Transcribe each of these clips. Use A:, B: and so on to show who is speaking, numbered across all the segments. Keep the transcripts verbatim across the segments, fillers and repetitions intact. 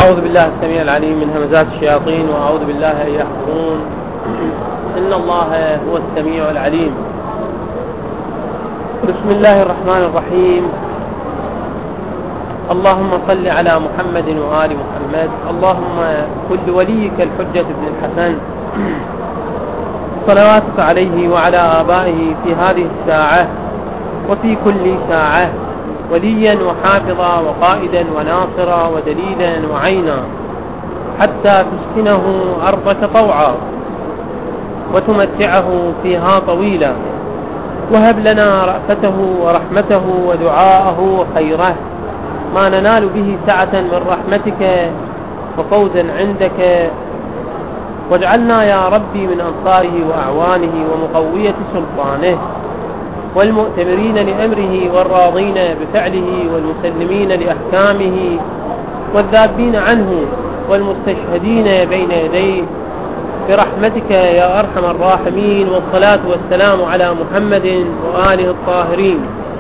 A: أعوذ بالله السميع العليم من همزات الشياطين وأعوذ بالله أن يحضرون. إن الله هو السميع العليم. بسم الله الرحمن الرحيم. اللهم صل على محمد وآل محمد. اللهم كل وليك الحجة بن الحسن صلواتك عليه وعلى آبائه في هذه الساعة وفي كل ساعة وليا وحافظا وقائدا وناصرا ودليلا وعينا حتى تسكنه أرضك طوعا وتمتعه فيها طويلا، وهب لنا رأفته ورحمته ودعاءه وخيره ما ننال به سعة من رحمتك وفوزا عندك، واجعلنا يا ربي من أنصاره وأعوانه ومقوية سلطانه والمؤتمرين لأمره والراضين بفعله والمسلمين لأحكامه والذابين عنه والمستشهدين بين يديه برحمتك يا أرحم الراحمين. والصلاة والسلام على محمد وآله الطاهرين.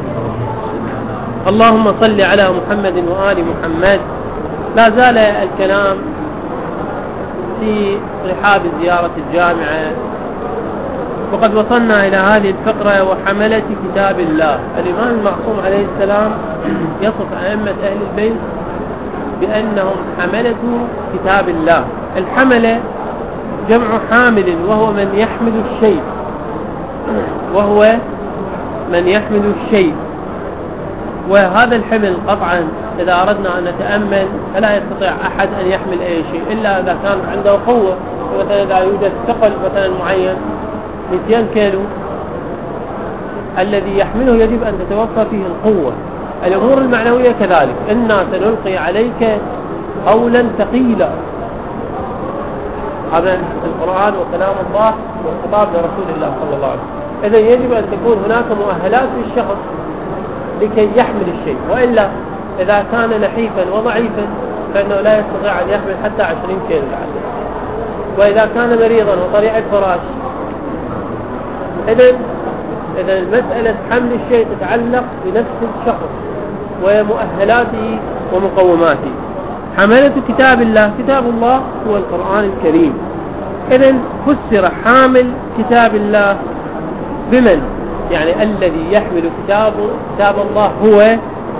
A: اللهم صل على محمد وآل محمد. لا زال الكلام في رحاب زيارة الجامعة، وقد وصلنا إلى هذه الفقرة وحملة كتاب الله. الإمام المعصوم عليه السلام يصف أئمة أهل البيت بأنهم حملة كتاب الله. الحملة جمع حامل، وهو من يحمل الشيء وهو من يحمل الشيء وهذا الحمل قطعا إذا أردنا أن نتأمل فلا يستطيع أحد أن يحمل أي شيء إلا إذا كان عنده قوة. مثلا إذا يوجد ثقل مثلا معين مئتين كيلو، الذي يحمله يجب أن تتوفر فيه القوة. الأمور المعنوية كذلك، إنا سنلقي عليك قولا ثقيلا. هذا القرآن وكلام الله والخطاب لرسول الله صلى الله عليه وسلم. إذا يجب أن تكون هناك مؤهلات للشخص لكي يحمل الشيء، وإلا إذا كان نحيفا وضعيفا فإنه لا يستطيع أن يحمل حتى عشرين كيلو العدد. وإذا كان مريضا وطريع الفراش، إذا إذا مسألة حمل الشيء تتعلق بنفس الشخص ومؤهلاته ومقوماته. حملة كتاب الله، كتاب الله هو القرآن الكريم. إذا فسر حامل كتاب الله بمن؟ يعني الذي يحمل كتاب كتاب الله هو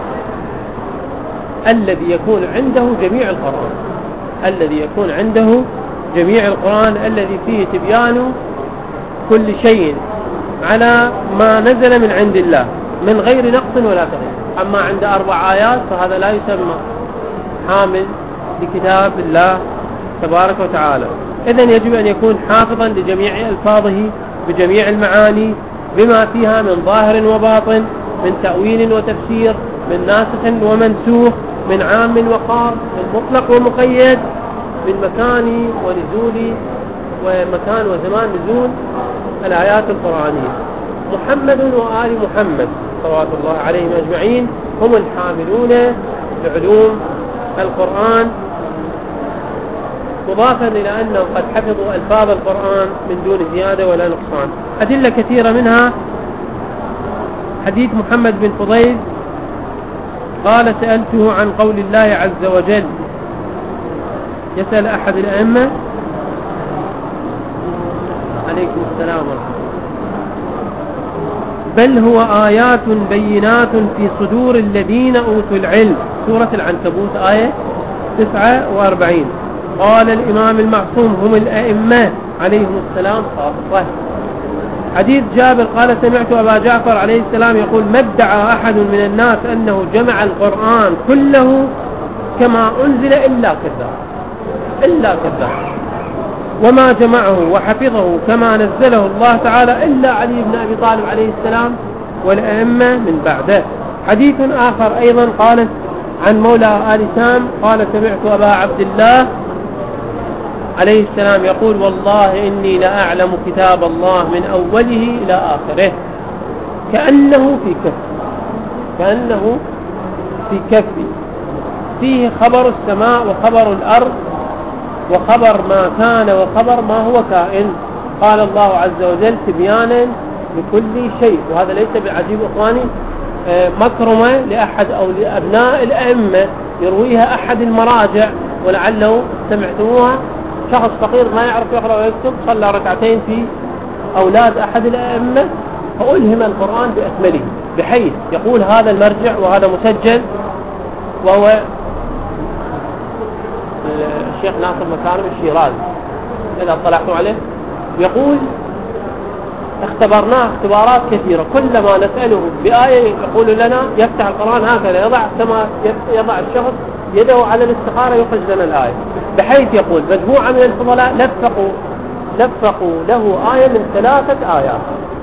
A: الذي يكون عنده جميع القرآن، الذي يكون عنده جميع القرآن الذي فيه تبيان كل شيء على ما نزل من عند الله من غير نقص ولا تغيير. أما عند أربع آيات فهذا لا يسمى حامل لكتاب الله تبارك وتعالى. إذن يجب أن يكون حافظا لجميع ألفاظه بجميع المعاني بما فيها من ظاهر وباطن، من تأويل وتفسير، من ناسخ ومنسوخ، من عام وخاص، من مطلق ومقيد، من مكان ونزول ومكان وزمان نزول الآيات القرآنية. محمد وآل محمد صلوات الله عليهم أجمعين هم الحاملون لعلوم القرآن، مضافا إلى أنهم قد حفظوا ألفاظ القرآن من دون زيادة ولا نقصان. أدلة كثيرة منها حديث محمد بن فضيل قال: سألته عن قول الله عز وجل. يسأل أحد الأئمة؟ عليكم السلام ورحمة الله. بل هو آيات بينات في صدور الذين أوتوا العلم. سورة العنكبوت آية تسعة وأربعين. قال الإمام المعصوم هم الأئمة عليهم السلام خاصة. حديث جابر قال: سمعت أبا جعفر عليه السلام يقول: ما ادعى أحد من الناس أنه جمع القرآن كله كما أنزل إلا كذاب، إلا كذاب، وما جمعه وحفظه كما نزله الله تعالى إلا علي بن أبي طالب عليه السلام والأئمة من بعده. حديث آخر أيضا قال عن مولى آل سام قال: سمعت أبا عبد الله عليه السلام يقول: والله إني لأعلم كتاب الله من أوله إلى آخره كأنه في كف، كأنه في كفي، فيه خبر السماء وخبر الأرض وخبر ما كان وخبر ما هو كائن. قال الله عز وجل تبيانا لكل شيء. وهذا ليس بعجيب إخواني، مكرمة لأحد أو لأبناء الأئمة يرويها أحد المراجع ولعله سمعتموها، شخص فقير ما يعرف يقرأ ويكتب صلى ركعتين في أولاد أحد الأئمة فألهم القرآن بأكمله، بحيث يقول هذا المرجع وهذا مسجل، وهو الشيخ ناصر مكارم الشيرازي إذا اطلعتم عليه، يقول اختبرناه اختبارات كثيرة، كلما نسأله بآية يقول لنا يفتح القرآن هكذا يضع كما يضع الشخص يده على الاستخارة يخرج لنا الآية، بحيث يقول مجموعة من الفضلاء لفقوا لفقوا له آية من ثلاثة آيات،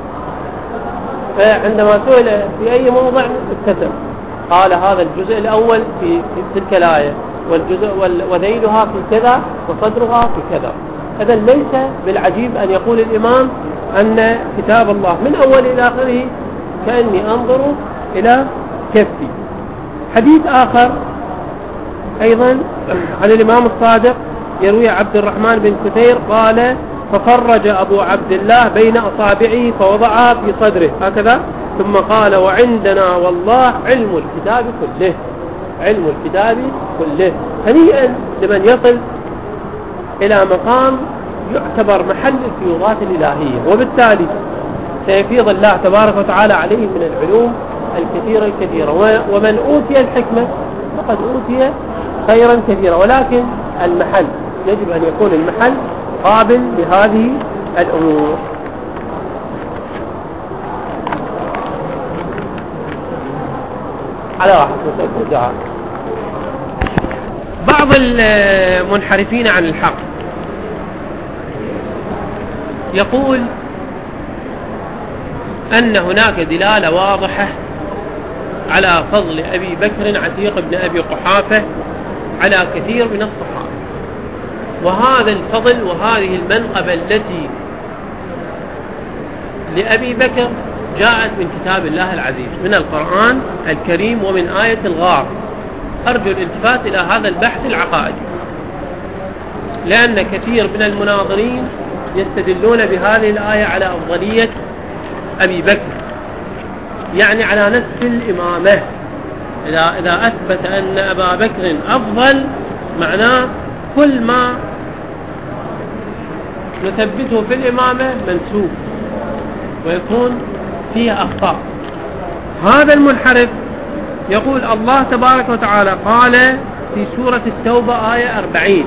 A: فعندما سئل في أي موضع ابتسم قال هذا الجزء الأول في تلك الآية والجزء وذيلها في كذا وصدرها في كذا. إذن ليس بالعجيب أن يقول الإمام أن كتاب الله من أول إلى آخره كأني أنظر إلى كفي. حديث آخر أيضا عن الإمام الصادق يروي عبد الرحمن بن كثير قال ففرج أبو عبد الله بين أصابعه فوضعها في صدره هكذا، ثم قال وعندنا والله علم الكتاب كله، علم الكتاب كله. هنيئا لمن يصل إلى مقام يعتبر محل الفيوضات الإلهية، وبالتالي سيفيض الله تبارك وتعالى عليه من العلوم الكثيرة الكثيرة. ومن أوتي الحكمة فقد أوتي خيرا كثيرا، ولكن المحل يجب أن يكون المحل قابل لهذه الأمور. على واحد الدعاء. بعض المنحرفين عن الحق يقول أن هناك دلالة واضحة على فضل أبي بكر عتيق بن أبي قحافة على كثير من الصحابة، وهذا الفضل وهذه المنقبة التي لأبي بكر جاءت من كتاب الله العزيز من القرآن الكريم ومن آية الغار. أرجو الالتفات إلى هذا البحث العقائدي، لأن كثير من المناظرين يستدلون بهذه الآية على أفضلية أبي بكر، يعني على نفس الإمامة. إذا, إذا أثبت أن أبا بكر أفضل معناه كل ما نثبته في الإمامة منسوب ويكون فيه أخطاء. هذا المنحرف يقول الله تبارك وتعالى قال في سورة التوبة آية أربعين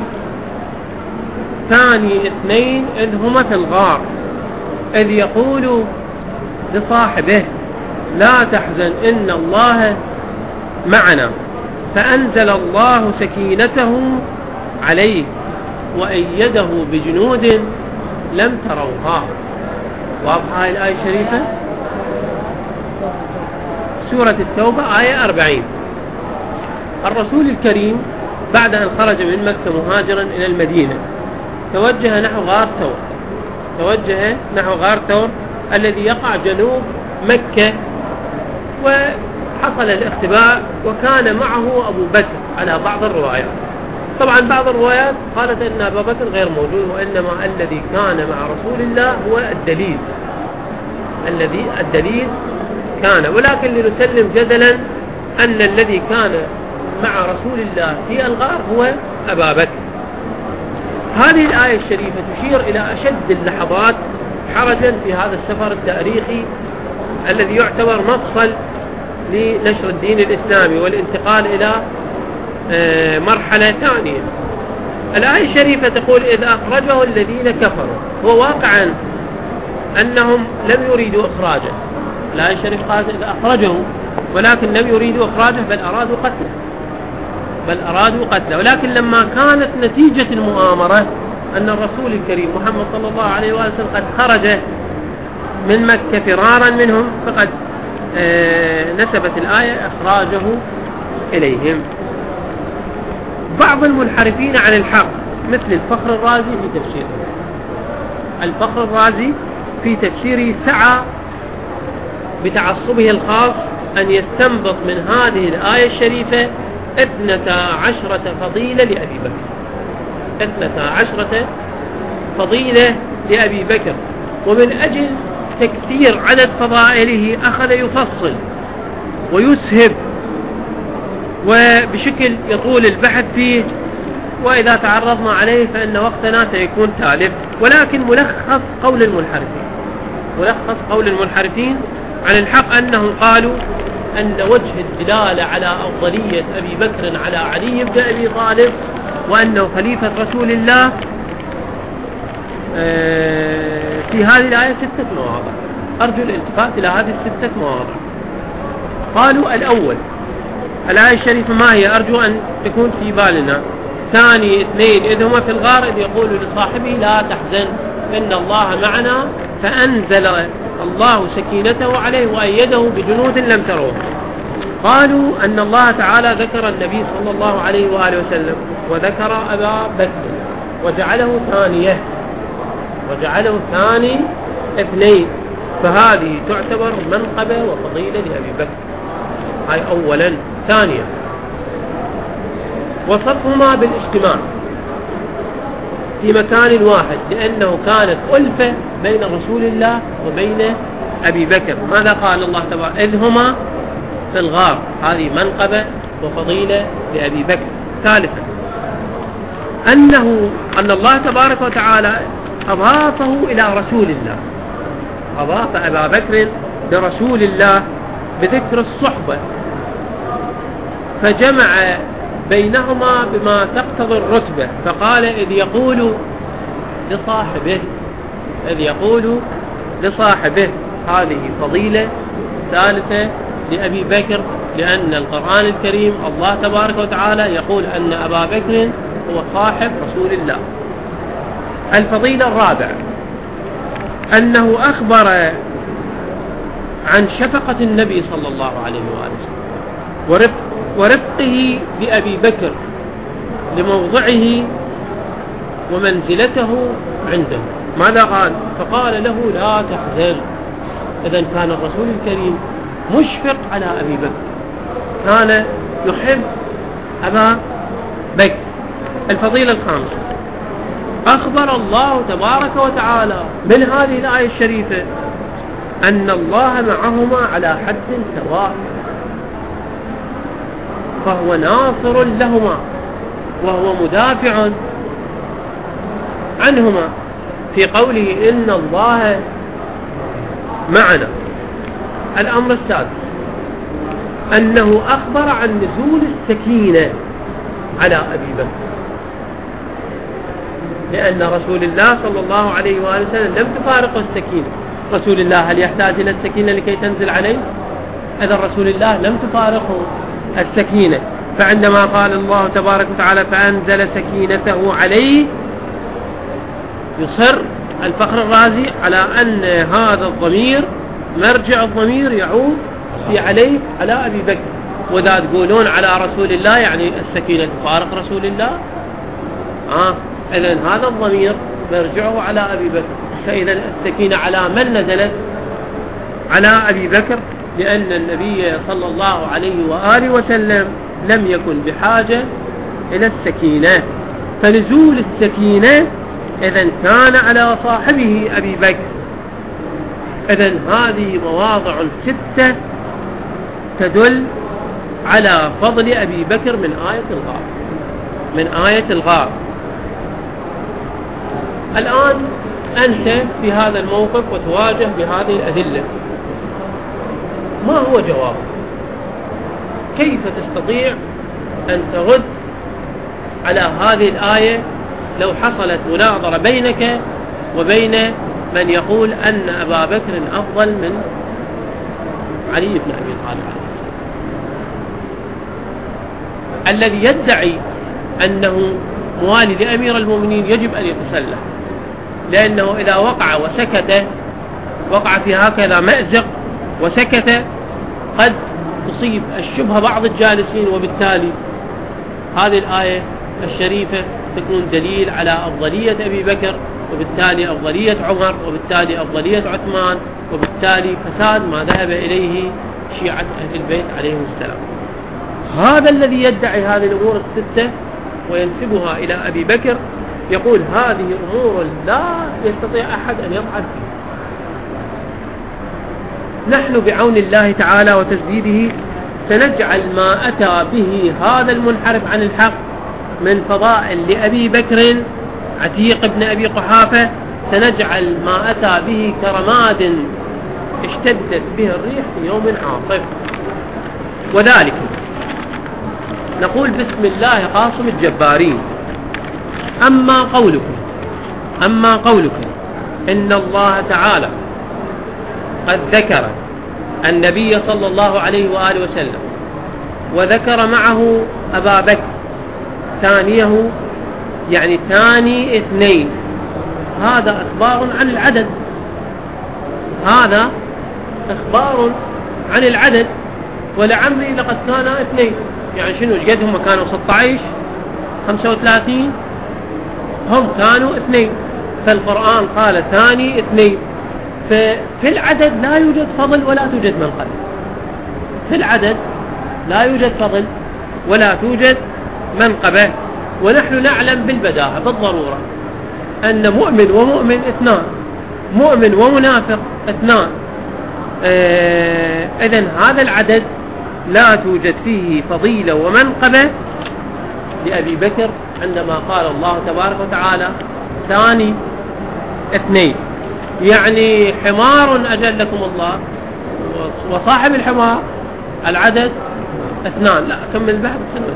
A: ثاني اثنين إذ هما في الغار إذ يقول لصاحبه لا تحزن إن الله معنا فأنزل الله سكينته عليه وأيده بجنود لم تروها. واضحة هذه الآية الشريفة سورة التوبة آية أربعين. الرسول الكريم بعد أن خرج من مكة مهاجرا إلى المدينة توجه نحو غار ثور توجه نحو غار ثور الذي يقع جنوب مكة، وحصل الاختباء وكان معه أبو بكر على بعض الروايات. طبعا بعض الروايات قالت أن أبا بكر غير موجود، وإنما الذي كان مع رسول الله هو الدليل الذي الدليل كان، ولكن لنسلم جدلا أن الذي كان مع رسول الله في الغار هو أبا بكر. هذه الآية الشريفة تشير إلى أشد اللحظات حرجا في هذا السفر التاريخي الذي يعتبر مفصل لنشر الدين الإسلامي والانتقال إلى مرحلة ثانية. الآية الشريفة تقول إذ أخرجه الذين كفروا، هو واقعا أنهم لم يريدوا إخراجه. الآية الشريفة قالت إذ أخرجه، ولكن لم يريدوا إخراجه بل أرادوا قتله بل أرادوا قتله ولكن لما كانت نتيجة المؤامرة أن الرسول الكريم محمد صلى الله عليه وسلم قد خرج من مكة فرارا منهم فقد نسبت الآية إخراجه إليهم. بعض المنحرفين عن الحق مثل الفخر الرازي في تفسيره الفخر الرازي في تفسيره سعى بتعصبه الخاص أن يستنبط من هذه الآية الشريفة اثنتا عشرة فضيلة لأبي بكر اثنتا عشرة فضيلة لأبي بكر ومن أجل تكثير عدد فضائله أخذ يفصل ويسهب وبشكل يطول البحث فيه وإذا تعرضنا عليه فإن وقتنا سيكون تالف. ولكن ملخص قول المنحرفين ملخص قول المنحرفين عن الحق أنهم قالوا أن وجه الدلالة على أفضلية أبي بكر على علي بن أبي طالب وأنه خليفة رسول الله في هذه الآية ستة مواضع. أرجو الالتفات إلى هذه الستة مواضع. قالوا الأول الآية الشريفة ما هي؟ أرجو أن تكون في بالنا. ثاني اثنين إذ هما في الغار إذ يقول لصاحبه لا تحزن إن الله معنا فأنزل الله سكينته عليه وأيده بجنود لم تروه. قالوا أن الله تعالى ذكر النبي صلى الله عليه وآله وسلم وذكر أبا بكر وجعله ثانية وجعله ثاني اثنين، فهذه تعتبر منقبة وفضيلة لأبي بكر. هاي أولا. ثانيا وصفهما بالاجتماع في مكان واحد لأنه كانت ألفة بين رسول الله وبين أبي بكر. ماذا قال الله تبارك إذ هما في الغار؟ هذه منقبة وفضيلة لأبي بكر. ثالثا أنه أن الله تبارك وتعالى أضافه إلى رسول الله، أضاف أبا بكر لرسول الله بذكر الصحبة، فجمع بينهما بما تقتضي الرتبة، فقال إذ يقول لصاحبه إذ يقول لصاحبه. هذه فضيلة ثالثة لأبي بكر، لأن القرآن الكريم الله تبارك وتعالى يقول أن أبا بكر هو صاحب رسول الله. الفضيلة الرابعة أنه أخبر عن شفقة النبي صلى الله عليه وآله وسلم ورفق ورفقه بأبي بكر لموضعه ومنزلته عنده. ماذا قال؟ فقال له لا تحزن. إذن كان الرسول الكريم مشفق على أبي بكر، كان يحب أبا بكر. الفضيلة الخامسة أخبر الله تبارك وتعالى من هذه الآية الشريفة أن الله معهما على حد سواء، فهو ناصر لهما وهو مدافع عنهما في قوله إن الله معنا. الأمر السادس أنه أخبر عن نزول السكينة على أبي بكر، لأن رسول الله صلى الله عليه وآله وسلم لم تفارقه السكينة. رسول الله هل يحتاج إلى السكينة لكي تنزل عليه؟ إذا رسول الله لم تفارقه السكينة. فعندما قال الله تبارك وتعالى فأنزل سكينته عليه، يصر الفخر الرازي على أن هذا الضمير مرجع الضمير يعود في عليه على أبي بكر. وإذا تقولون على رسول الله يعني السكينة تفارق رسول الله، آه إذن هذا الضمير مرجعه على أبي بكر. فإذا السكينة على من نزلت؟ على أبي بكر، لأن النبي صلى الله عليه وآله وسلم لم يكن بحاجة إلى السكينة. فنزول السكينة إذن كان على صاحبه أبي بكر. إذن هذه مواضع ستة تدل على فضل أبي بكر من آية الغار من آية الغار. الآن أنت في هذا الموقف وتواجه بهذه الأدلة، ما هو جوابك؟ كيف تستطيع أن ترد على هذه الآية لو حصلت مناظرة بينك وبين من يقول أن أبا بكر أفضل من علي بن أبي طالب الذي يدعي أنه موالي لأمير المؤمنين يجب أن يتسلح، لأنه إذا وقع وسكت وقع في هكذا مأزق وسكت قد تصيب الشبهة بعض الجالسين، وبالتالي هذه الآية الشريفة تكون دليل على أفضلية أبي بكر، وبالتالي أفضلية عمر، وبالتالي أفضلية عثمان، وبالتالي فساد ما ذهب إليه شيعة أهل البيت عليهم السلام. هذا الذي يدعي هذه الأمور الستة وينسبها إلى أبي بكر يقول هذه أمور لا يستطيع أحد أن يطعن فيها. نحن بعون الله تعالى وتسديده سنجعل ما أتى به هذا المنحرف عن الحق من فضائل لأبي بكر عتيق بن أبي قحافة سنجعل ما أتى به كرماد اشتدت به الريح في يوم عاصف. وذلك نقول بسم الله قاصم الجبارين. أما قولكم أما قولكم إن الله تعالى قد ذكر النبي صلى الله عليه وآله وسلم وذكر معه أبا بكر ثانيه، يعني ثاني اثنين، هذا إخبار عن العدد، هذا إخبار عن العدد. ولعمري لقد كان اثنين، يعني شنو قد هم كانوا ستة عشر خمسة وثلاثين، هم كانوا اثنين، فالقرآن قال ثاني اثنين. ففي العدد لا يوجد فضل ولا توجد منقبة، في العدد لا يوجد فضل ولا توجد منقبة. ونحن نعلم بالبداهة بالضرورة أن مؤمن ومؤمن اثنان، مؤمن ومنافق اثنان. آه إذن هذا العدد لا توجد فيه فضيلة ومنقبة لأبي بكر عندما قال الله تبارك وتعالى ثاني اثنين، يعني حمار أجلكم الله وصاحب الحمار العدد اثنان. لا أكمل بعد سنة.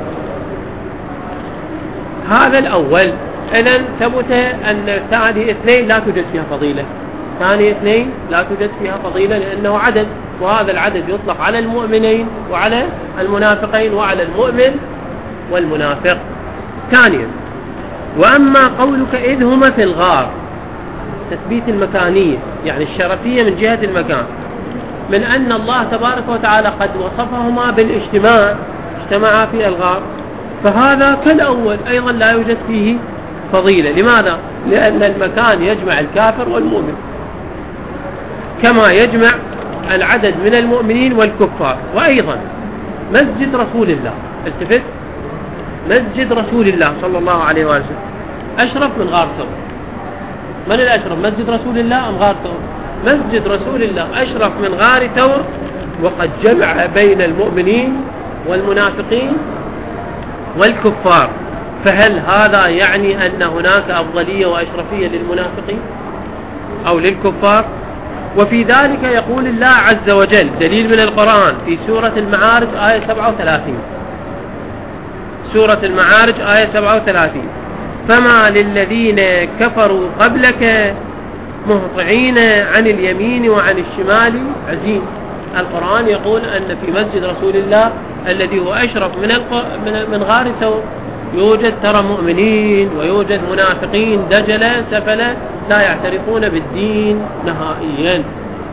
A: هذا الأول. إذن ثبت أن ثاني اثنين لا توجد فيها فضيلة، ثاني اثنين لا توجد فيها فضيلة لأنه عدد، وهذا العدد يطلق على المؤمنين وعلى المنافقين وعلى المؤمن والمنافق. ثانيا، وأما قولك إذ هما في الغار، تثبيت المكانية يعني الشرفية من جهة المكان، من أن الله تبارك وتعالى قد وصفهما بالاجتماع، اجتمعا في الغار، فهذا كالأول أيضا لا يوجد فيه فضيلة. لماذا؟ لأن المكان يجمع الكافر والمؤمن كما يجمع العدد من المؤمنين والكفار. وأيضا مسجد رسول الله، التفت، مسجد رسول الله صلى الله عليه وسلم أشرف من غار ثور. من الأشرف، مسجد رسول الله أم غار ثور؟ مسجد رسول الله أشرف من غار ثور، وقد جمع بين المؤمنين والمنافقين والكفار. فهل هذا يعني أن هناك أفضلية وأشرفية للمنافقين أو للكفار؟ وفي ذلك يقول الله عز وجل دليل من القرآن في سورة المعارج آية سبعة وثلاثين، سورة المعارج آية سبعة وثلاثين: فما للذين كفروا قبلك مهطعين عن اليمين وعن الشمال عزين. القرآن يقول أن في مسجد رسول الله الذي هو أشرف من من غار ثور يوجد ترى مؤمنين ويوجد منافقين دجلا سفلا لا يعترفون بالدين نهائيا.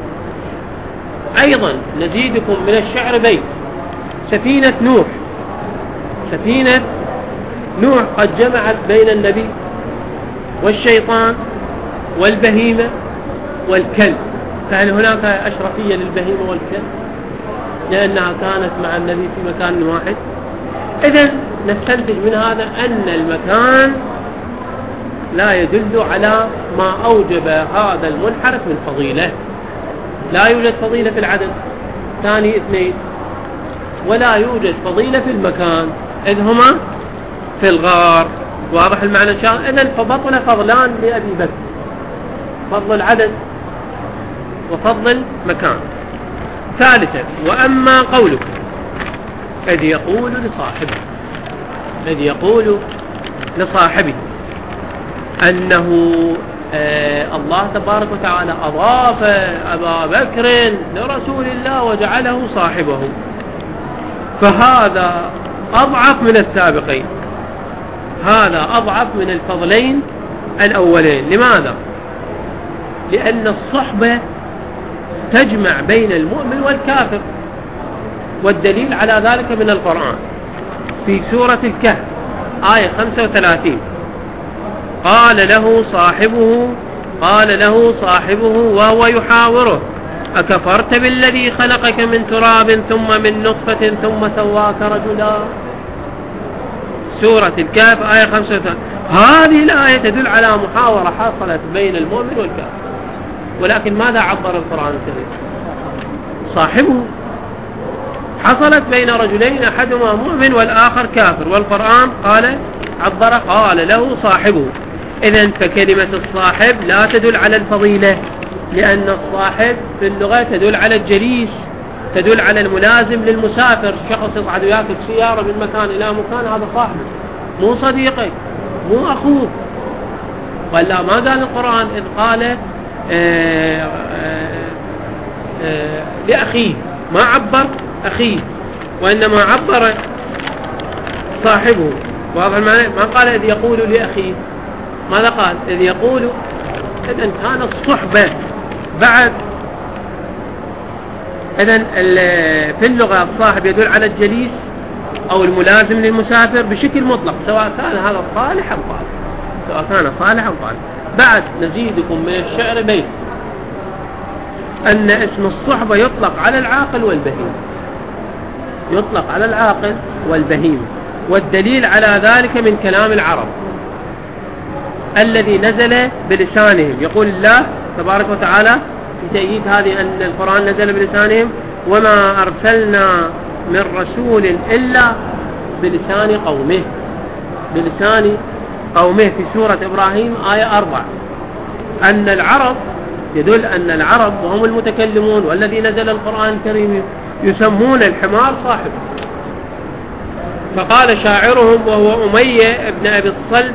A: أيضا نزيدكم من الشعر بيت: سفينة نوح، سفينة نوح قد جمعت بين النبي والشيطان والبهيمة والكلب. فهل هناك أشرفية للبهيمة والكلب لأنها كانت مع النبي في مكان واحد؟ إذن نستنتج من هذا أن المكان لا يدل على ما أوجب هذا المنحرف من فضيلة. لا يوجد فضيلة في العدد ثاني اثنين، ولا يوجد فضيلة في المكان إذ هما في الغار. واضح المعنى إن شاء الله؟ إذن فبطل فضلان لأبي بكر، فضل العدد وفضل المكان. ثالثا، وأما قولك إذ يقول لصاحبه، إذ يقول لصاحبه أنه آه الله تبارك وتعالى أضاف أبا بكر لرسول الله وجعله صاحبه، فهذا أضعف من السابقين، هذا أضعف من الفضلين الأولين. لماذا؟ لأن الصحبة تجمع بين المؤمن والكافر، والدليل على ذلك من القرآن في سورة الكهف آية خمسة وثلاثين: قال له صاحبه قال له صاحبه وهو يحاوره أكفرت بالذي خلقك من تراب ثم من نطفة ثم سواك رجلا. سورة الكهف آية خمسة وثلاثين. هذه الآية تدل على محاورة حصلت بين المؤمن والكافر، ولكن ماذا عبر القرآن الكريم؟ صاحبه، حصلت بين رجلين أحدهما مؤمن والآخر كافر، والقرآن قال عبر قال له صاحبه. إذن فكلمة الصاحب لا تدل على الفضيلة، لأن الصاحب في اللغة تدل على الجليس، تدل على الملازم للمسافر. شخص يصعد وياك سيارة من مكان إلى مكان، هذا صاحبك مو صديقك مو أخوك. ولا ما قال القرآن إذ قال آآ آآ آآ لأخيه، ما عبر أخيه وإنما عبر صاحبه. واضح المعنى؟ ما قال إذ يقول لأخيه، ماذا قال؟ إذ يقول. إذن كان الصحبة بعد. إذن في اللغة الصاحب يدل على الجليس أو الملازم للمسافر بشكل مطلق، سواء كان هذا صالح أو طالح، سواء كان صالح أو طالح. بعد نزيدكم من الشعر بيت أن اسم الصحبة يطلق على العاقل والبهيم، يطلق على العاقل والبهيم. والدليل على ذلك من كلام العرب الذي نزل بلسانهم. يقول الله تبارك وتعالى في تأييد هذه أن القرآن نزل بلسانهم: وما أرسلنا من رسول إلا بلسان قومه. بلسان قومه في سورة إبراهيم آية أربع. أن العرب يدل أن العرب وهم المتكلمون والذي نزل القرآن الكريم يسمون الحمار صاحب. فقال شاعرهم وهو أمية ابن أبي الصلت،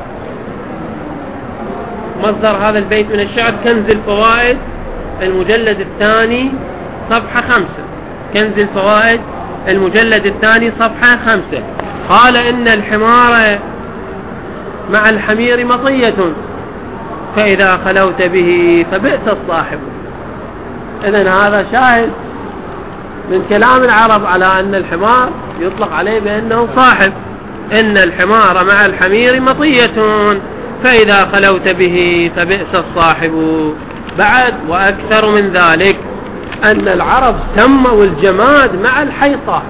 A: مصدر هذا البيت من الشعر كنز الفوائد المجلد الثاني صفحة خمسة. كنز الفوائد المجلد الثاني صفحة خمسة. قال إن الحمار مع الحمير مطية فإذا خلوت به فبئس الصاحب. إذن هذا شاهد من كلام العرب على أن الحمار يطلق عليه بأنه صاحب. إن الحمار مع الحمير مطية فإذا خلوت به فبئس الصاحب. بعد وأكثر من ذلك أن العرب سموا الجماد مع الحي صاحب،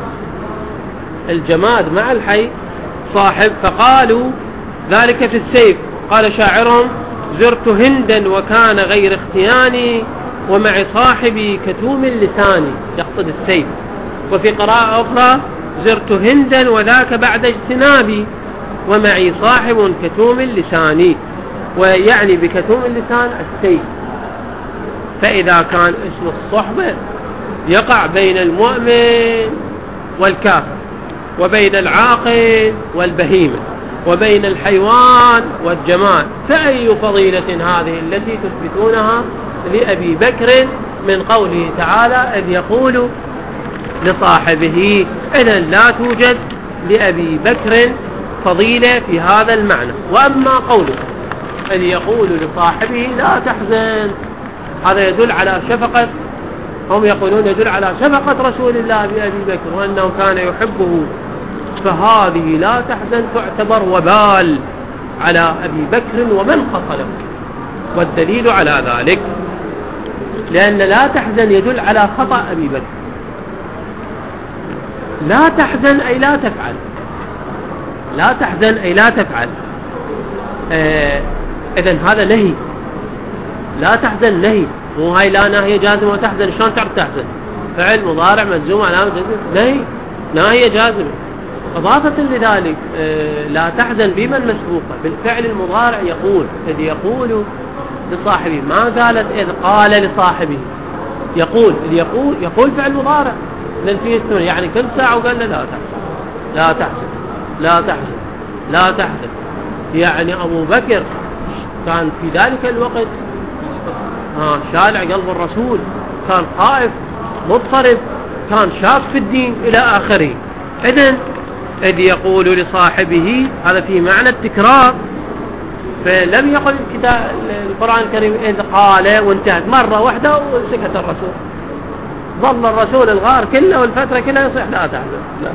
A: الجماد مع الحي صاحب. فقالوا ذلك في السيف. قال شاعرهم: زرت هندا وكان غير اختياني ومع صاحبي كتوم اللسان، يقصد السيف. وفي قراءة أخرى: زرت هندا وذاك بعد اجتنابي ومعي صاحب كتوم اللسان، ويعني بكتوم اللسان السيف. فإذا كان اسم الصحبة يقع بين المؤمن والكافر، وبين العاقل والبهيمة، وبين الحيوان والجماد، فأي فضيلة هذه التي تثبتونها لأبي بكر من قوله تعالى إذ يقول لصاحبه؟ إذن لا توجد لأبي بكر فضيلة في هذا المعنى. وأما قوله إذ يقول لصاحبه لا تحزن، هذا يدل على شفقة، هم يقولون يدل على شفقة رسول الله بأبي بكر وأنه كان يحبه. فهذه لا تحزن تعتبر وبال على أبي بكر ومن خصله. والدليل على ذلك لأن لا تحزن يدل على خطأ أبي بكر. لا تحزن أي لا تفعل، لا تحزن أي لا تفعل. آه إذن هذا نهي. لا تحزن نهي، مو هاي لا ناهية جازمة وتحزن. شلون تعرف تحزن؟ فعل مضارع مجزوم علامة جزم، نهي ناهية جازمة. إضافة لذلك آه لا تحزن بمن مسبوقة بالفعل المضارع يقول. إذ يقول لصاحبه، ما قالت إذ قال لصاحبه. يقول إذ يقول يقول فعل مضارع لأن فيه استمر، يعني كل ساعة وقال له لا تحزن لا تحزن لا تحزن لا تحزن. يعني أبو بكر كان في ذلك الوقت ها شالع قلب الرسول، كان خائف مضطرب، كان شاك في الدين إلى آخره. إذن إذ يقول لصاحبه هذا في معنى التكرار. فلم يقل الكتاب القرآن الكريم إذ قال وانتهت مرة واحدة وسكت الرسول، ظل الرسول الغار كله والفترة كلها يصيح لا تحزن. لا.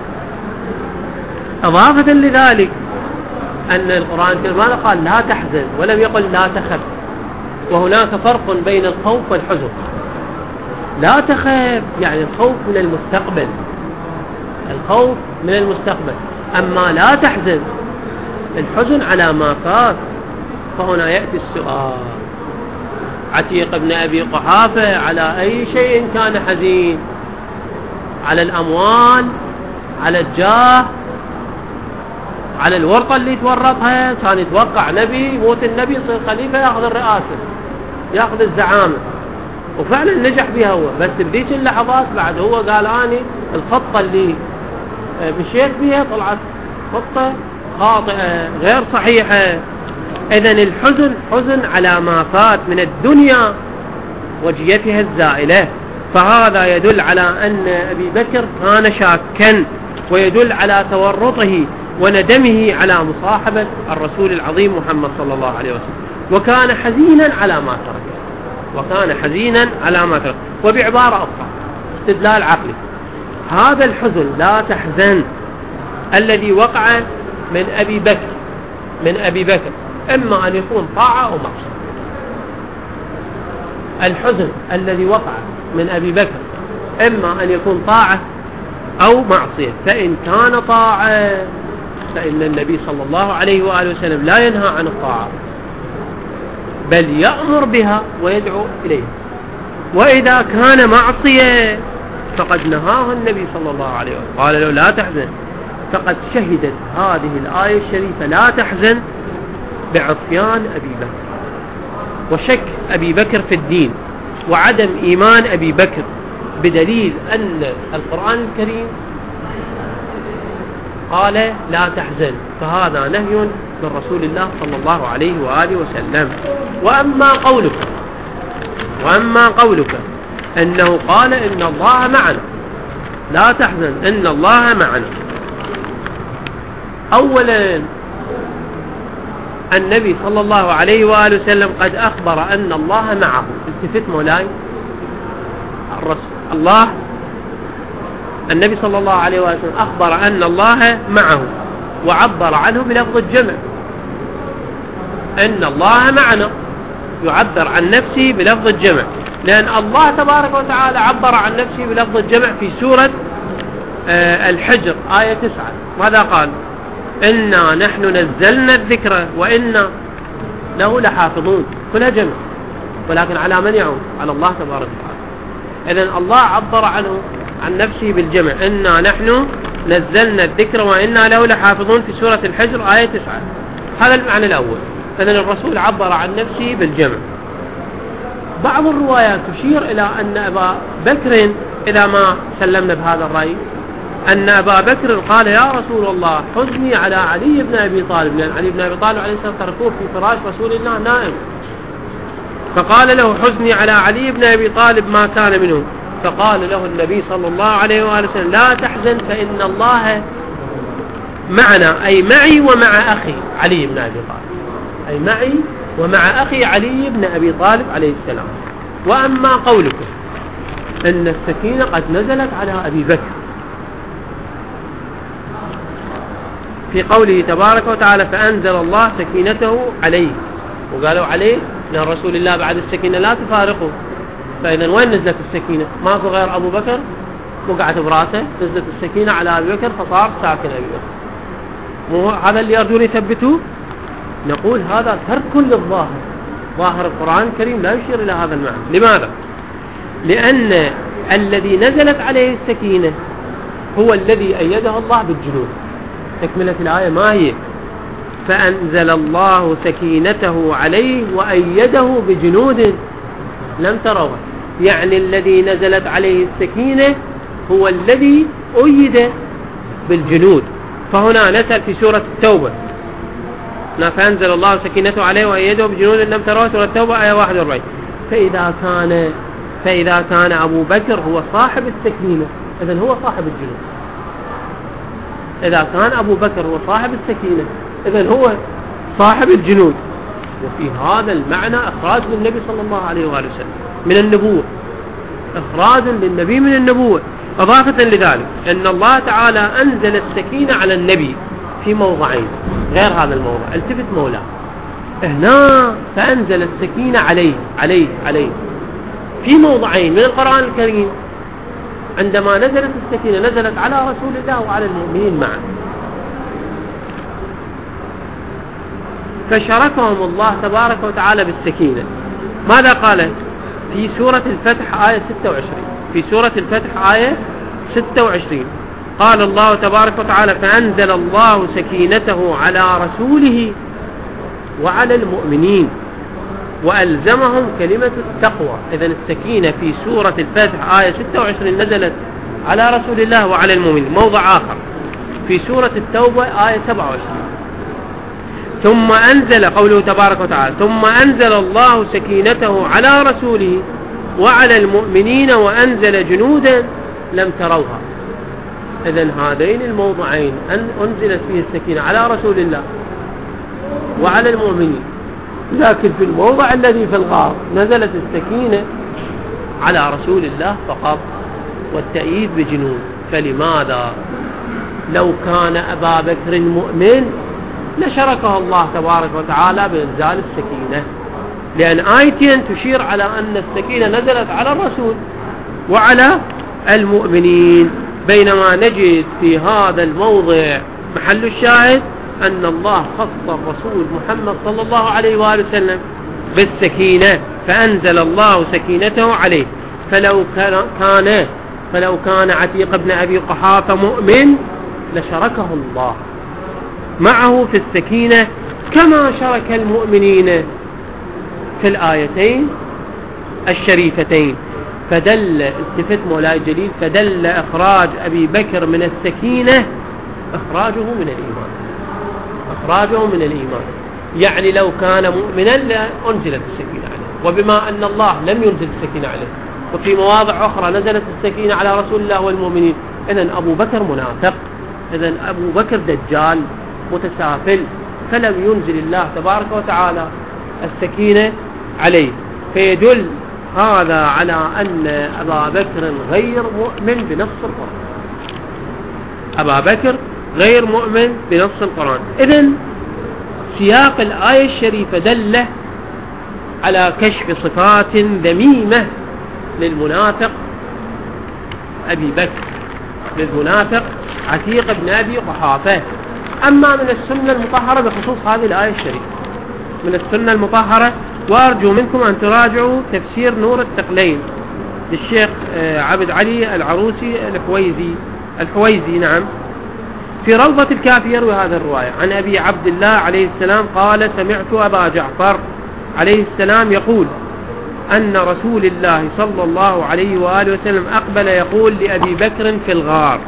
A: إضافة لذلك أن القرآن الكريم ماذا قال؟ لا تحزن، ولم يقل لا تخف. وهناك فرق بين الخوف والحزن. لا تخف يعني الخوف من المستقبل، الخوف من المستقبل. أما لا تحزن الحزن على ما فات. فهنا يأتي السؤال: عتيق بن أبي قحافة على أي شيء كان حزين؟ على الأموال؟ على الجاه؟ على الورطة اللي تورطها، كان يتوقع نبي يموت النبي يصير خليفة ياخذ الرئاسة ياخذ الزعامة، وفعلا نجح بها هو. بس بديك اللحظات بعد هو قال اني الخطة اللي مشيت بها طلعت خطة خاطئة غير صحيحة. اذن الحزن حزن على ما فات من الدنيا وجيتها الزائلة، فهذا يدل على أن أبي بكر كان شاكا، ويدل على تورطه وندمه على مصاحبة الرسول العظيم محمد صلى الله عليه وسلم، وكان حزينا على ما ترك وكان حزينا على ما ترك. وبعبارة أخرى استدلال عقلي، هذا الحزن لا تحزن الذي وقع من أبي بكر من أبي بكر إما أن يكون طاعة أو معصية. الحزن الذي وقع من أبي بكر إما أن يكون طاعة أو معصية. فإن كان طاعة فإن النبي صلى الله عليه وآله وسلم لا ينهى عن الطاعة بل يأمر بها ويدعو إليها. وإذا كان معصية فقد نهاه النبي صلى الله عليه وسلم، قال له لا تحزن. فقد شهدت هذه الآية الشريفة لا تحزن بعصيان أبي بكر وشك أبي بكر في الدين وعدم إيمان أبي بكر، بدليل أن القرآن الكريم قال لا تحزن، فهذا نهي من رسول الله صلى الله عليه وآله وسلم. وأما قولك وأما قولك أنه قال إن الله معنا، لا تحزن إن الله معنا. أولا النبي صلى الله عليه وآله وسلم قد أخبر أن الله معه. التفت مولاي، الرسول الله النبي صلى الله عليه وآله وسلم أخبر أن الله معه وعبر عنه بلفظ الجمع، أن الله معنا يعبر عن نفسه بلفظ الجمع، لأن الله تبارك وتعالى عبر عن نفسه بلفظ الجمع في سورة الحجر آية تسعة. ماذا قال؟ إنا نحن نزلنا الذكر وإنا له لحافظون، كلها جمع، ولكن على من يعود؟ على الله تبارك وتعالى. إذن الله عبر عنه عن نفسه بالجمع، إنا نحن نزلنا الذكر وإنا له لحافظون في سورة الحجر آية تسعة. هذا المعنى الأول. إذن الرسول عبر عن نفسه بالجمع. بعض الروايات تشير إلى أن أبا بكر، إذا ما سلمنا بهذا الرأي، أن أبا بكر قال يا رسول الله حزني على علي بن أبي طالب، لأن علي بن أبي طالب عليه السلام تركوه في فراش رسول الله نائم، فقال له حزني على علي بن أبي طالب ما كان منه، فقال له النبي صلى الله عليه وآله وسلم لا تحزن فإن الله معنا، أي معي ومع أخي علي بن أبي طالب، أي معي ومع أخي علي بن أبي طالب عليه السلام. وأما قولك أن السكينة قد نزلت على أبي بكر في قوله تبارك وتعالى فأنزل الله سكينته عليه، وقالوا عليه أن رسول الله بعد السكينة لا تفارقه، فإذا وين نزلت السكينة؟ ماكو غير أبو بكر وقعت براسه، نزلت السكينة على أبي بكر فصار ساكن أبي بكر. مو هذا اللي يرجون يثبتوه؟ نقول هذا ترك للظاهر، ظاهر القرآن الكريم لا يشير إلى هذا المعنى. لماذا؟ لأن الذي نزلت عليه السكينة هو الذي أيده الله بالجنود. تكملة الآية ما هي؟ فأنزل الله سكينته عليه وأيده بجنود لم تروها، يعني الذي نزلت عليه السكينة هو الذي أيد بالجنود. فهنا نسأل في سورة التوبة فأنزل الله سكينته عليه وأيده بجنود لم تروها، سورة التوبة آية واحد وأربعين. فإذا كان فإذا كان أبو بكر هو صاحب السكينة إذن هو صاحب الجنود. إذا كان أبو بكر هو صاحب السكينة إذن هو صاحب الجنود. وفي هذا المعنى إخراج للنبي صلى الله عليه وآله وسلم من النبوة، إخراج للنبي من النبوة. إضافة لذلك أن الله تعالى أنزل السكينة على النبي في موضعين غير هذا الموضع. التفت مولا هنا فأنزل السكينة عليه عليه عليه في موضعين من القرآن الكريم. عندما نزلت السكينة نزلت على رسول الله وعلى المؤمنين معا، فشاركهم الله تبارك وتعالى بالسكينة. ماذا قال في سورة الفتح آية ستة وعشرين؟ في سورة الفتح آية ستة وعشرين قال الله تبارك وتعالى فأنزل الله سكينته على رسوله وعلى المؤمنين وألزمهم كلمة التقوى. إذن السكينة في سورة الفاتح آية ستة وعشرين نزلت على رسول الله وعلى المؤمنين. موضع آخر في سورة التوبة آية سبعة وعشرين ثم أنزل قوله تبارك وتعالى ثم أنزل الله سكينته على رسوله وعلى المؤمنين وأنزل جنودا لم تروها. إذن هذين الموضعين أن أنزلت فيه السكينة على رسول الله وعلى المؤمنين، لكن في الموضع الذي في الغار نزلت السكينة على رسول الله فقط والتأييد بجنود. فلماذا؟ لو كان أبا بكر مؤمن لشركه الله تبارك وتعالى بإنزال السكينة، لأن آيتين تشير على أن السكينة نزلت على الرسول وعلى المؤمنين، بينما نجد في هذا الموضع محل الشاهد أن الله خص الرسول محمد صلى الله عليه وآله وسلم بالسكينة فأنزل الله سكينته عليه. فلو كان فلو كان عتيق بن أبي قحافة مؤمن لشركه الله معه في السكينة كما شرك المؤمنين في الآيتين الشريفتين. فدل التفت مولاي الجليل فدل إخراج أبي بكر من السكينة إخراجه من الإيمان إخراجه من الإيمان يعني لو كان مؤمنا لأنزلت السكينة عليه، وبما أن الله لم ينزل السكينة عليه وفي مواضع أخرى نزلت السكينة على رسول الله والمؤمنين، إذن أبو بكر منافق، إذن أبو بكر دجال متسافل، فلم ينزل الله تبارك وتعالى السكينة عليه. فيدل هذا على أن أبا بكر غير مؤمن بنص القرآن، أبا بكر غير مؤمن بنص القرآن. إذن سياق الآية الشريفة دل على كشف صفات ذميمة للمنافق أبي بكر، للمنافق عتيق بن أبي قحافة. أما من السنة المطهرة بخصوص هذه الآية الشريفة، من السنة المطهرة، وأرجو منكم أن تراجعوا تفسير نور الثقلين للشيخ عبد علي العروسي الحويزي الحويزي نعم في روضة الكافي يروي هذا الرواية عن أبي عبد الله عليه السلام قال سمعت أبا جعفر عليه السلام يقول أن رسول الله صلى الله عليه وآله وسلم أقبل يقول لأبي بكر في الغار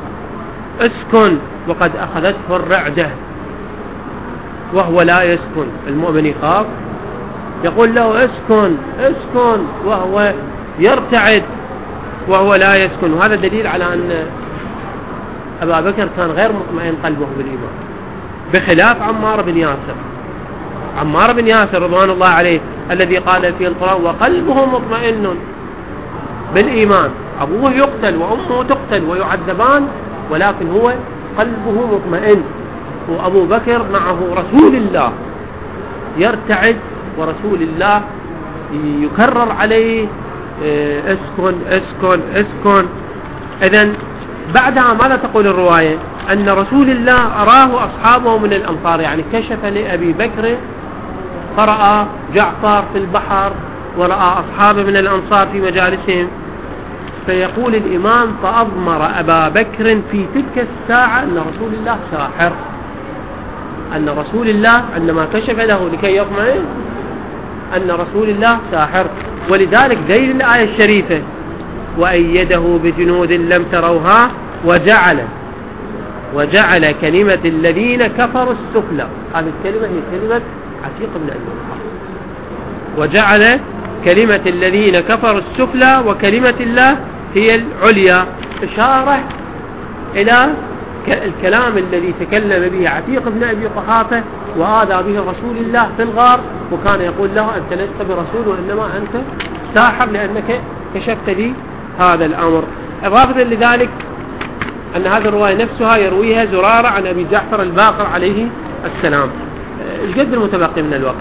A: اسكن وقد أخذته الرعدة، وهو لا يسكن. المؤمن يخاف، يقول له اسكن اسكن وهو يرتعد وهو لا يسكن. وهذا دليل على أن أبا بكر كان غير مطمئن قلبه بالإيمان، بخلاف عمار بن ياسر. عمار بن ياسر رضوان الله عليه الذي قال فيه القرآن وقلبه مطمئن بالإيمان، أبوه يقتل وأمه تقتل ويعذبان ولكن هو قلبه مطمئن. وأبو بكر معه رسول الله يرتعد ورسول الله يكرر عليه اسكن اسكن اسكن. إذن بعدها ماذا تقول الرواية؟ أن رسول الله أراه أصحابه من الأمطار، يعني كشف لأبي بكر فرأى جعفر في البحر ورأى أصحابه من الأنصار في مجالسهم. فيقول الإمام فأضمر أبا بكر في تلك الساعة أن رسول الله ساحر، أن رسول الله عندما كشف له لكي يطمئن أن رسول الله ساحر. ولذلك دليل الآية الشريفة وأيده بجنود لم تروها وجعل وجعل كلمة الذين كفروا السفلى. هذه الكلمة هي كلمة عتيق بن أبي قحافة. وجعل كلمة الذين كفروا السفلى وكلمة الله هي العليا، إشارة إلى الكلام الذي تكلم به عتيق بن أبي قحافة وآذى به رسول الله في الغار، وكان يقول له أنت لست برسول وإنما أنت ساحر لأنك كشفت لي هذا الأمر. إضافة لذلك أن هذه الرواية نفسها يرويها زرارة عن أبي جعفر الباقر عليه السلام. الجد المتبقي من الوقت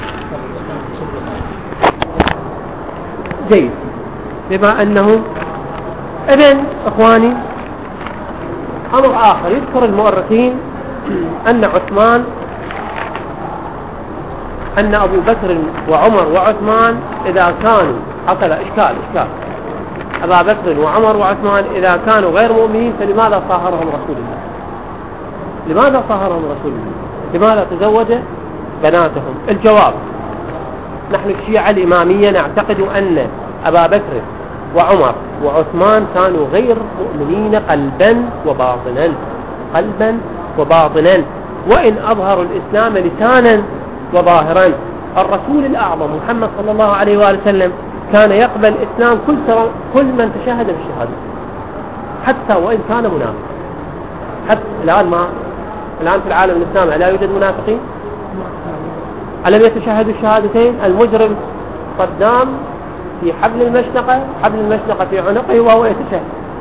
A: جيد. بما أنه إذن إخواني أمر آخر يذكر المؤرخين أن عثمان أن أبو بكر وعمر وعثمان إذا كانوا حصل إشكال إشكال أبا بكر وعمر وعثمان إذا كانوا غير مؤمنين فلماذا صاهرهم رسول الله؟ لماذا صاهرهم رسول الله؟ لماذا تزوج بناتهم؟ الجواب: نحن الشيعة الإمامية نعتقد أن أبا بكر وعمر وعثمان كانوا غير مؤمنين قلبا وباطنا، قلبا وباطنا، وإن أظهروا الإسلام لسانا وظاهرا. الرسول الأعظم محمد صلى الله عليه وآله وسلم كان يقبل الإسلام كل, كل من تشهد بالشهادة، حتى وإن كان منافق. حتى الآن ما الآن في العالم الإسلامي لا يوجد منافقين؟ ألم يتشهدوا الشهادتين؟ المجرم صدام في حبل المشنقة، حبل المشنقة في عنقه وهو يتشهد.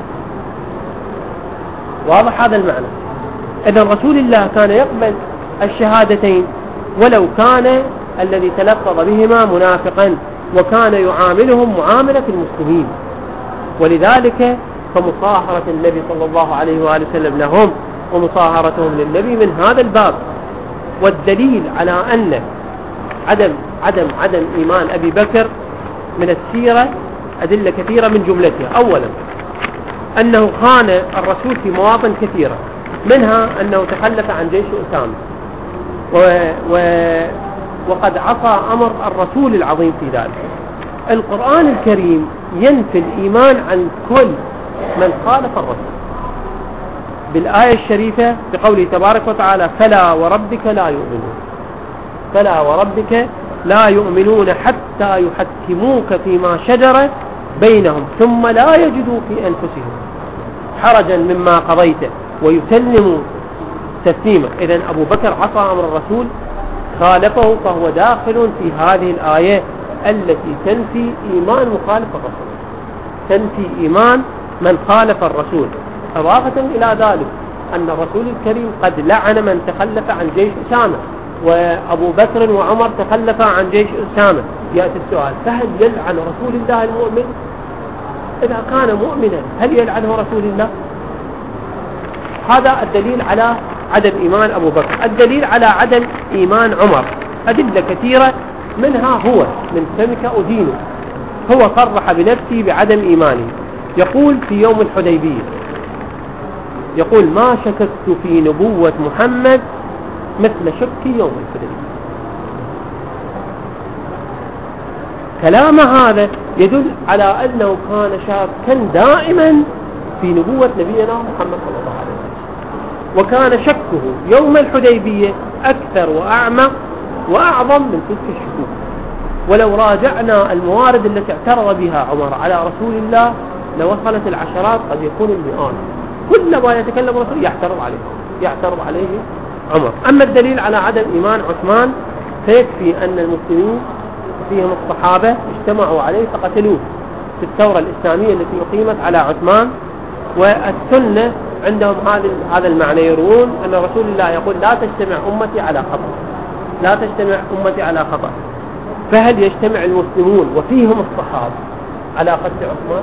A: واضح هذا المعنى؟ إذن رسول الله كان يقبل الشهادتين ولو كان الذي تلفظ بهما منافقا، وكان يعاملهم معاملة المسلمين. ولذلك فمصاهرة النبي صلى الله عليه وآله وسلم لهم ومصاهرتهم للنبي من هذا الباب. والدليل على أن عدم عدم عدم إيمان أبي بكر من السيرة أدلة كثيرة، من جملتها: أولا أنه خان الرسول في مواطن كثيرة، منها أنه تخلف عن جيش أسامة، و... و... وقد عصى أمر الرسول العظيم في ذلك. القرآن الكريم ينفي الإيمان عن كل من خالف الرسول بالآية الشريفة بقوله تبارك وتعالى: فلا وربك لا يؤمنون، فلا وربك لا يؤمنون حتى يحكموك فيما شجر بينهم ثم لا يجدوا في أنفسهم حرجا مما قضيت ويسلموا تسليما. إذن أبو بكر عصى أمر الرسول، خالفه، فهو داخل في هذه الآية التي تنفي إيمان مخالف الرسول، تنفي إيمان من خالف الرسول. إضافة إلى ذلك أن الرسول الكريم قد لعن من تخلف عن جيش أسامة، وأبو بكر وعمر تخلفا عن جيش أسامة. يأتي السؤال: فهل يلعن رسول الله المؤمن؟ إذا كان مؤمنا هل يلعنه رسول الله؟ هذا الدليل على عدم إيمان أبو بكر. الدليل على عدم إيمان عمر أدلة كثيرة، منها هو: من فمك أدينه. هو صرح بنفسه بعدم إيمانه، يقول في يوم الحديبية، يقول: ما شككت في نبوة محمد مثل شك يوم الحديبية. كلام هذا يدل على أنه كان شاكا دائما في نبوة نبينا محمد صلى الله عليه وسلم، وكان شكه يوم الحديبية أكثر وأعمق وأعظم من تلك الشكوك. ولو راجعنا الموارد التي اعترض بها عمر على رسول الله لوصلت العشرات، قد يكون المئات. كل ما يتكلم رسول يعترض عليه يعترض عليه عمر. أما الدليل على عدم إيمان عثمان فيكفي أن المسلمين فيهم الصحابة اجتمعوا عليه فقتلوه في الثورة الإسلامية التي أقيمت على عثمان. والسنة عندهم هذا المعنى، يرون أن رسول الله يقول: لا تجتمع أمتي على خطأ، لا تجتمع أمتي على خطأ. فهل يجتمع المسلمون وفيهم الصحابة على قتل عثمان،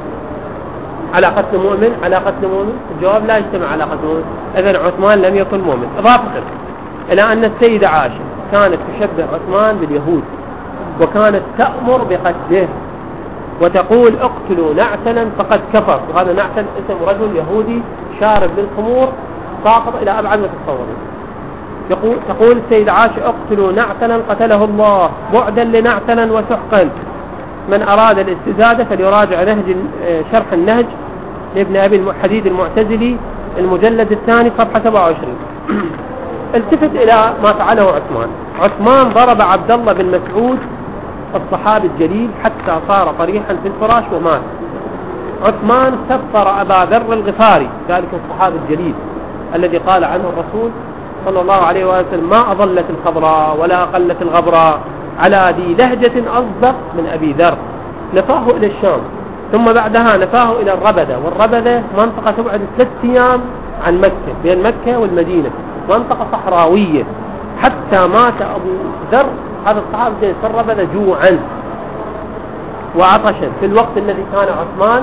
A: على قتل مؤمن، على قتل مؤمن؟ الجواب: لا يجتمع على قتل مؤمن. إذن عثمان لم يكن مؤمن. إضافة إلى أن السيدة عائشة كانت تشبه عثمان باليهود، وكانت تأمر بقتله وتقول: اقتلوا نعتلا فقد كفر. وهذا نعتل اسم رجل يهودي شارب للخمور ساقط إلى أبعد ما تتصورون. يقول تقول السيدة عائشة: اقتلوا نعتلا قتله الله، بعدا لنعتلا وسحقا. من أراد الاستزادة فليراجع نهج شرح النهج لابن أبي الحديد المعتزلي المجلد الثاني صفحة سبعة وعشرين. التفت إلى ما فعله عثمان. عثمان ضرب عبد الله بن مسعود الصحابي الجليل حتى صار طريحا في الفراش ومات. عثمان سفر أبا ذر الغفاري، ذلك الصحابي الجليل الذي قال عنه الرسول صلى الله عليه وسلم: ما أضلت الخضراء ولا أقلت الغبراء على ذي لهجة أصدق من أبي ذر. نفاه إلى الشام، ثم بعدها نفاه إلى الربدة، والربدة منطقة تبعد ثلاث أيام عن مكة، بين مكة والمدينة، منطقة صحراوية، حتى مات أبو ذر هذا الصحابي في الربدة جوعا وعطشا في الوقت الذي كان عثمان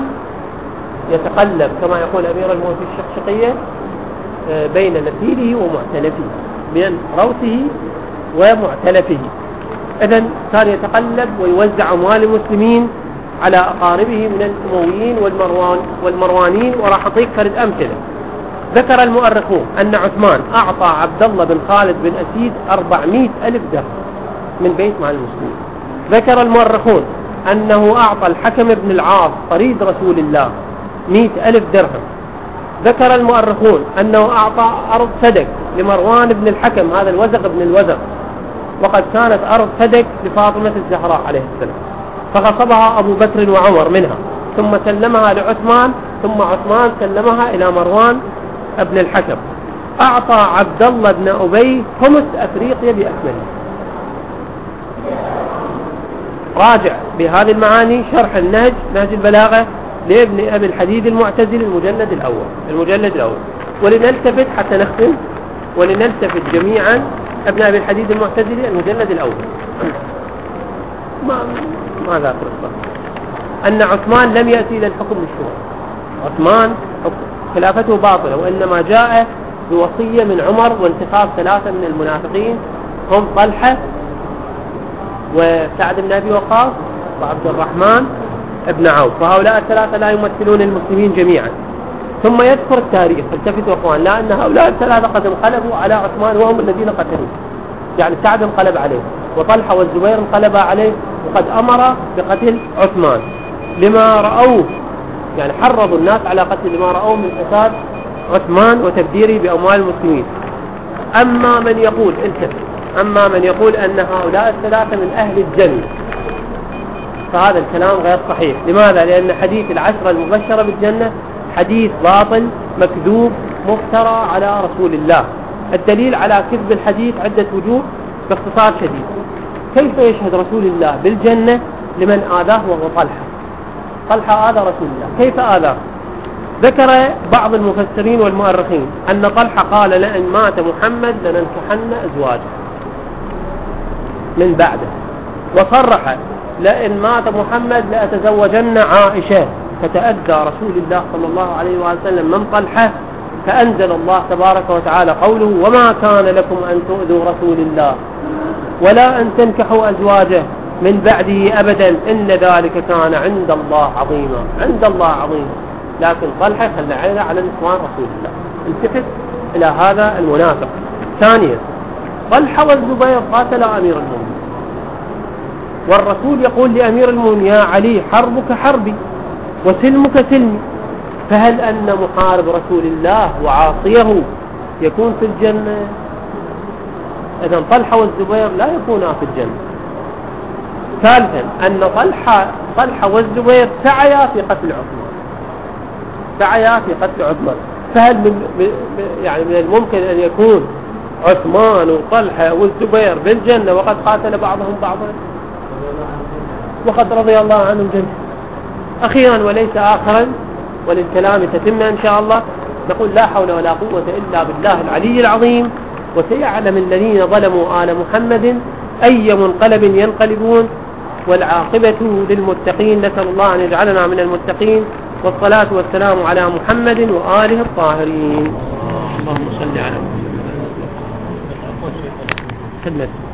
A: يتقلب كما يقول أمير المؤمنين في الشقشقية بين نسيله ومعتلفه، بين روثه ومعتلفه. إذن كان يتقلب ويوزع أموال المسلمين على أقاربه من الأمويين والمروان والمروانين، وراح أعطيك فرد أمثلة. ذكر المؤرخون أن عثمان أعطى عبد الله بن خالد بن أسيد أربعمائة ألف درهم من بيت مال المسلمين. ذكر المؤرخون أنه أعطى الحكم بن العاص طريد رسول الله مئة ألف درهم. ذكر المؤرخون أنه أعطى أرض فدك لمروان بن الحكم، هذا الوزق بن الوزق، وقد كانت أرض فدك لفاطمة الزهراء عليه السلام، فغصبها أبو بكر وعمر منها، ثم سلمها لعثمان، ثم عثمان سلمها إلى مروان ابن الحكم. أعطى عبد الله بن أبي خمس أفريقيا بأكمله. راجع بهذه المعاني شرح النهج نهج البلاغة لابن أبي الحديد المعتزلي المجلد الأول المجلد الأول ولنلتفت حتى نختم، ولنلتفت جميعا ابن أبي الحديد المعتزلي المجلد الأول. ما ما ذاكر الصح أن عثمان لم يأتي إلى الحكم بالشورى. عثمان خلافته باطلة، وإنما جاء بوصية من عمر وانتخاب ثلاثة من المنافقين هم طلحة وسعد بن أبي وقاص وعبد الرحمن ابن عوف، فهؤلاء الثلاثة لا يمثلون المسلمين جميعا. ثم يذكر التاريخ، التفتوا أخوان، لا أن هؤلاء الثلاثة قد انقلبوا على عثمان وهم الذين قتلوه، يعني سعد انقلب عليه وطلحة والزبير انقلبا عليه، وقد أمر بقتل عثمان لما رأوه، يعني حرضوا الناس على قتل لما رأوه من فساد عثمان وتبديره بأموال المسلمين. أما من يقول التفت أما من يقول أن هؤلاء الثلاثة من أهل الجنة فهذا الكلام غير صحيح. لماذا؟ لأن حديث العشرة المبشرة بالجنة حديث باطل مكذوب مفترى على رسول الله. الدليل على كذب الحديث عدة وجوه باختصار شديد. كيف يشهد رسول الله بالجنة لمن آذاه وهو طلحة؟ طلحة آذى رسول الله، كيف آذاه؟ ذكر بعض المفسرين والمؤرخين أن طلحة قال لأن مات محمد لننكحن أزواجه من بعده، وصرح لأن مات محمد لأتزوجن عائشة، فتأذى رسول الله صلى الله عليه وسلم من طلحة، فأنزل الله تبارك وتعالى قوله وما كان لكم أن تؤذوا رسول الله ولا أن تنكحوا أزواجه من بعده أبدا إن ذلك كان عند الله عظيما. عند الله عظيما، لكن طلحة خلى عينه على نسوان رسول الله. التفت إلى هذا المنافق. ثانيا، طلحة والزبير قاتل أمير المؤمنين، والرسول يقول لأمير المؤمنين يا علي حربك حربي وسلمك سلمي، فهل أن محارب رسول الله وعاصيه يكون في الجنة؟ إذن طلحة والزبير لا يكونا في الجنة. ثالثا، أن طلحة طلحة والزبير سعيا في قتل عثمان سعيا في قتل عثمان فهل من يعني من الممكن أن يكون عثمان وطلحة والزبير بالجنة وقد قاتل بعضهم بعضا وقد رضي الله عنهم جميعا؟ أخيرا وليس آخرا، وللكلام تتم إن شاء الله، نقول لا حول ولا قوة إلا بالله العلي العظيم. وسيعلم الذين ظلموا آل محمد أي منقلب ينقلبون، والعاقبة للمتقين. نسأل الله أن يجعلنا من المتقين، والصلاة والسلام على محمد وآله الطاهرين. اللهم صل على محمد.